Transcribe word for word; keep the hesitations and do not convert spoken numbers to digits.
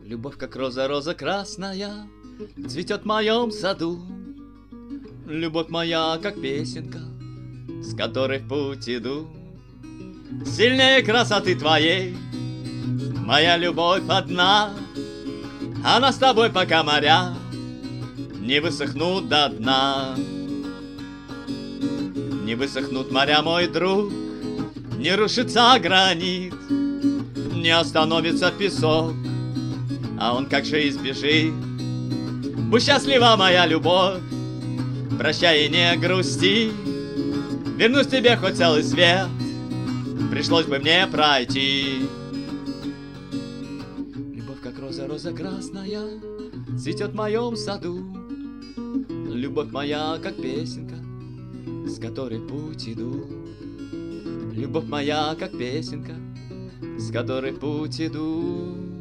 Любовь, как роза, роза красная, цветет в моем саду. Любовь моя, как песенка, с которой в путь иду. Сильнее красоты твоей моя любовь одна. Она с тобой, пока моря не высохнут до дна. Не высохнут моря, мой друг, не рушится гранит, не остановится песок, а он как же избежит. Будь счастлива, моя любовь, прощай и не грусти. Вернусь тебе хоть целый свет, пришлось бы мне пройти. Любовь, как роза, роза красная, цветет в моем саду. Любовь моя, как песенка, с которой в путь иду. Любовь моя, как песенка, с которой в путь иду.